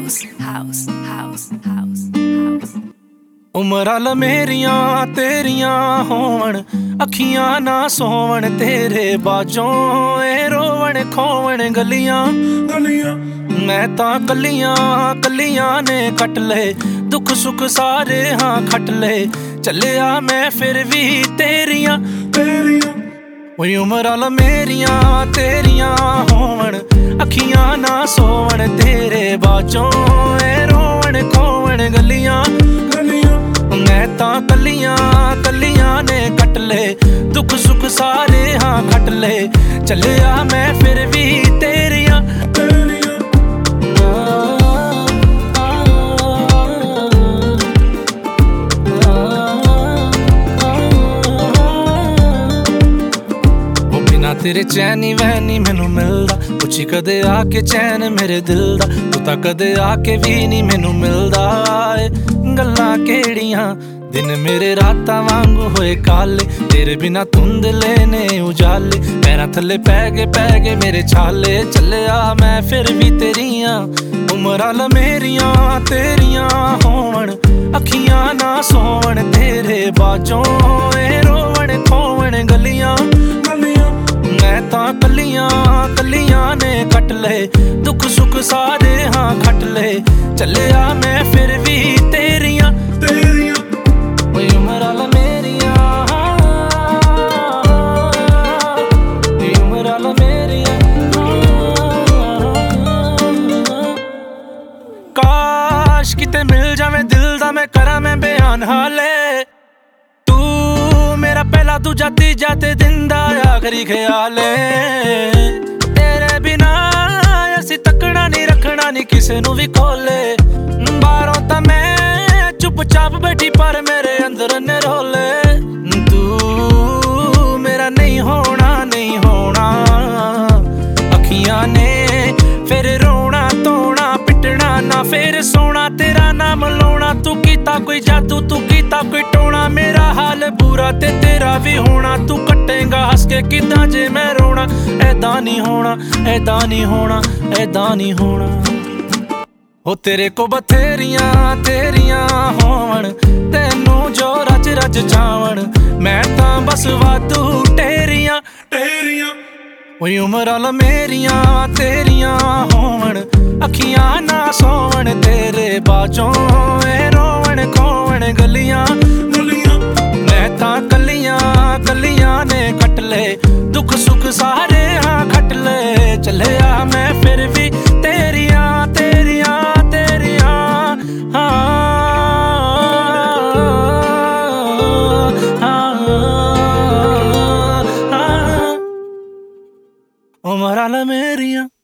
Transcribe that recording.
ਉਮਰਾਂ ਮੇਰੀਆਂ ਤੇਰੀਆਂ ਹੋਵਣ, ਅੱਖੀਆਂ ਨਾ ਸੋਵਣ ਤੇਰੇ ਬਾਝੋਂ ਏ ਰੋਵਣ ਖੋਵਣ ਗਲੀਆਂ। ਮੈਂ ਤਾਂ ਕੱਲੀਆਂ ਕੱਲੀਆਂ ਨੇ ਕੱਟ ਲਏ, ਦੁੱਖ ਸੁੱਖ ਸਾਰੇ ਹਾਂ ਖੱਟ ਲਏ, ਚੱਲਿਆ ਮੈਂ ਫਿਰ ਵੀ ਤੇਰੀਆਂ। ਓਏ ਉਮਰਾਂ ਮੇਰੀਆਂ ਤੇਰੀਆਂ ਹੋਵਣ, ਅੱਖੀਆਂ ਨਾ ਸੋਵਣ ਤੇਰੇ ਬਾਝੋਂ ਏ ਰੋਵਣ ਖੋਵਣ ਗਲੀਆਂ। ਮੈਂ ਤਾਂ ਕੱਲੀਆਂ ਕੱਲੀਆਂ ਨੇ ਕੱਟ ਲਏ, ਦੁੱਖ ਸੁੱਖ ਸਾਰੇ ਹਾਂ ਖੱਟ ਲਏ, ਚੱਲਿਆ ਮੈਂ ਫਿਰ ਵੀ ਤੇਰੀਆਂ। ਤੇਰੇ ਚੈਨ ਨੀ ਵੈਨ ਨੀ ਮੈਨੂੰ ਮਿਲਦਾ, ਪੁੱਛੀ ਕਦੇ ਆ ਕੇ ਚੈਨ ਮੇਰੇ ਦਿਲ ਦਾ, ਤੂੰ ਤਾਂ ਕਦੇ ਆ ਕੇ ਵੀ ਨੀ ਮੈਨੂੰ ਮਿਲਦਾ ਏ। ਗੱਲਾਂ ਕਿਹੜੀਆਂ ਦਿਨ ਮੇਰੇ ਰਾਤਾਂ ਵਾਂਗੂ ਹੋਏ ਕਾਲੇ, ਤੇਰੇ ਬਿਨਾ ਧੁੰਦਲੇ ਨੇ ਉਜਾਲੇ, ਪੈਰਾਂ ਥੱਲੇ ਪੈ ਗਏ ਮੇਰੇ ਛਾਲੇ, ਚੱਲਿਆ ਮੈਂ ਫਿਰ ਵੀ ਤੇਰੀਆਂ। ਉਮਰਾਂ ਮੇਰੀਆਂ ਤੇਰੀਆਂ ਹੋਵਣ, ਅੱਖੀਆਂ ਨਾ ਸੋਵਣ ਤੇਰੇ ਬਾਝੋਂ ਏ ਰੋਵਣ ਖੋਵਣ ਗਲੀਆਂ। ਮੈਂ ਤਾਂ ਕੱਲੀਆਂ ਕੱਲੀਆਂ ਨੇ ਕੱਟ ਲਏ, ਦੁੱਖ ਸੁੱਖ ਸਾਰੇ ਹਾਂ ਖੱਟ ਲਏ, ਚੱਲਿਆ ਮੈਂ ਫਿਰ ਵੀ ਤੇਰੀਆਂ। ਓਏ ਉਮਰਾਂ ਮੇਰੀਆਂ, ਉਮਰਾਂ ਮੇਰੀਆਂ। ਕਾਸ਼ ਕਿਤੇ ਮਿਲ ਜਾਵੇ ਦਿਲ ਦਾ ਮੈਂ ਕਰਾਂ ਮੈਂ ਬਿਆਨ ਹਾਲੇ, ਤੂੰ ਮੇਰਾ ਪਹਿਲਾ ਦੂਜਾ ਤੀਜਾ ਤੇ ਦਿਨ ਦਾ ਆਖਰੀ ਖਿਆਲ ਏ। ਤੇਰੇ ਬਿਨਾ ਅਸੀਂ ਤੱਕਣਾ ਨੀ ਰੱਖਣਾ ਨੀ ਕਿਸੇ ਨੂੰ ਵੀ ਖੋਲੇ, ਬਾਹਰੋਂ ਤਾਂ ਮੈਂ ਚੁੱਪ ਚਾਪ ਬੈਠੀ ਪਰ ਮੇਰੇ ਅੰਦਰ ਨੇ ਰੋਲੇ। ਤੂੰ ਮੇਰਾ ਨਹੀਂ ਹੋਣਾ ਨਹੀਂ ਹੋਣਾ, ਅੱਖੀਆਂ ਨੇ ਫਿਰ ਰੋਣਾ ਧੋਣਾ ਪਿੱਟਣਾ ਨਾ ਫਿਰ ਸੋਣਾ, ਤੇਰਾ ਨਾਮ ਲਾਉਣਾ। ਤੂੰ ਕੀਤਾ ਕੋਈ ਜਾਦੂ ਤੂੰ ਕੀਤਾ ਕੋਈ ਟੋਣਾ, ਮੇਰਾ ਹਾਲ ਬੁਰਾ ਤੇ ਤੇਰਾ ਵੀ ਹੋਣਾ, ਤੂੰ ਕੱਟੇਂਗਾ ਹੱਸ ਕੇ ਕਿੱਦਾਂ ਜੇ ਮੈਂ ਰੋਣਾ। ਐਦਾਂ ਨਹੀਂ ਹੋਣਾ ਐਦਾਂ ਨਹੀਂ ਹੋਣਾ ਐਦਾਂ ਨਹੀਂ ਹੋਣਾ। ਉਹ ਤੇਰੇ ਕੋ ਬਥੇਰੀਆਂ ਤੇਰੀਆਂ ਹੋਵਣ, ਤੈਨੂੰ ਜੋ ਰਜ ਰਜ ਜਾਵਣ, ਮੈਂ ਤਾਂ ਬਸ ਵਾਧੂ ਟੇਰੀਆਂ। ਓਏ ਉਮਰਾਂ ਮੇਰੀਆਂ ਤੇਰੀਆਂ ਹੋਵਣ, ਅੱਖੀਆਂ ਨਾ ਸੋਵਣ ਤੇਰੇ ਬਾਝੋਂ ਏ ਰੋਵਣ ਖੋਵਣ ਗਲੀਆਂ। ਮੈਂ ਤਾਂ ਕੱਲੀਆਂ ਕੱਲੀਆਂ ਨੇ ਕੱਟ ਲਏ, ਦੁੱਖ ਸੁੱਖ ਸਾਰੇ ਹਾਂ ਖੱਟ ਲਏ, ਚੱਲਿਆ ਮੈਂ ਫਿਰ ਵੀ ਤੇਰੀਆਂ ਤੇਰੀਆਂ ਤੇਰੀਆਂ। ਉਮਰਾਂ ਮੇਰੀਆਂ।